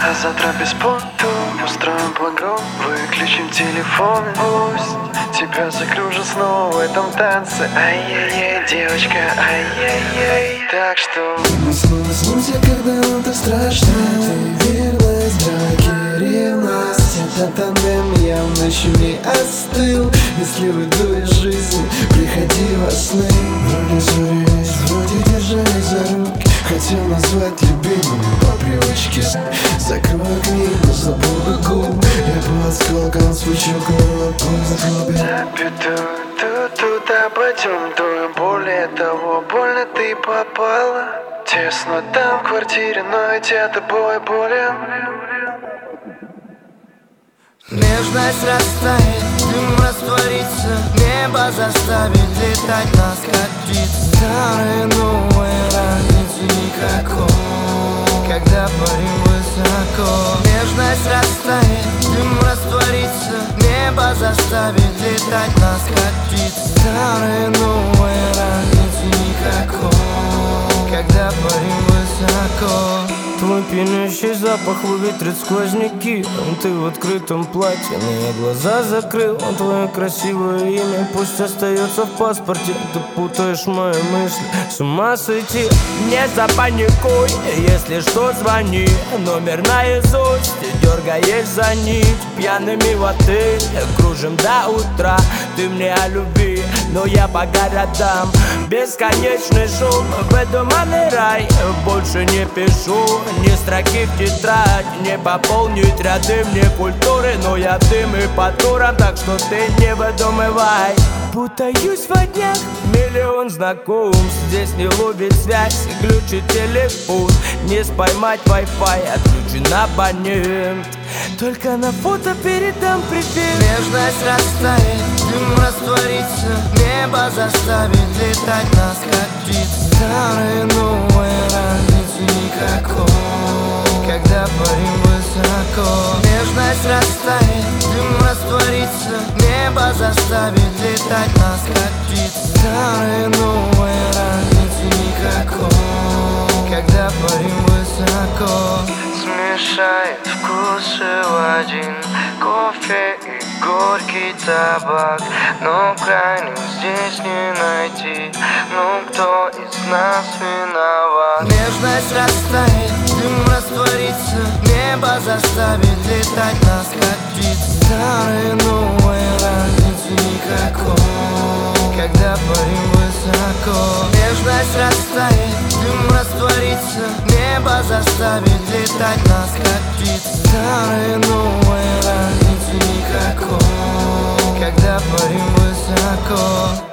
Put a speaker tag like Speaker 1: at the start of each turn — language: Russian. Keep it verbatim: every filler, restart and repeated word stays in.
Speaker 1: А завтра без понту устроим погром, выключим телефоны. Пусть тебя закружит снова в этом танце. Ай-яй-яй, девочка, ай-яй-яй. Так что
Speaker 2: мы снова снусь, когда нам так страшно. Ты верность, драки, ревность. Этот тандем явно еще не остыл. Если уйду из жизни, приходи во сны. Вроде ссорились, вроде держались за руки. Хотел назвать любимым по привычке. Закрою книгу, забыл губ. Я был осколком, свечу голову за хобби.
Speaker 1: Туда пойдем, дуем. Более того, больно ты попала. Тесно там в квартире, но ведь я тобой болен.
Speaker 3: Нежность растает, дым растворится, небо заставит летать нас как птиц. Старые, новые, разницы никакой, когда парим высоко. Нежность растает, дым растворится, небо заставит летать нас как птиц. Старые, новые, разницы никакой, когда парим высоко. Твой пьянящий запах выветрит сквозняки. Ты в открытом платье, но я глаза закрыл. Твое красивое имя пусть остается в паспорте. Ты путаешь мои мысли, с ума сойти. Не запаникуй, если что звони. Номер наизусть, дергаешь за нить. Пьяными в отель, кружим до утра. Ты мне о любви, но я по городам. Бесконечный шум, выдуманный рай. Больше не пишу ни строки в тетрадь. Не пополнить ряды мне культуры, но я дым и по турам, так что ты не выдумывай. Путаюсь во днях, миллион знакомств. Здесь не ловит связь, глючит телефон. Не споймать Wi-Fi, отключен абонент. Только на фото передам привет. Нежность растает, дым растворится, небо заставит летать нас как птиц. Старые, новые, разницы никакой, когда парим высоко. Нежность растает, дым растворится, небо заставит летать нас как птиц. Старые, новые, разницы никакой, когда парим высоко. Смешает вкусы в один, кофе и горький табак. Но крайних здесь не найти, ну кто из нас виноват? Нежность растает, дым растворится, небо заставит летать нас как птиц. Старые, новые, разницы никакой, когда парим высоко. Нежность растает, дым растворится, небо заставит летать нас как птиц. Старые, новые, разницы никакой, когда парим высоко.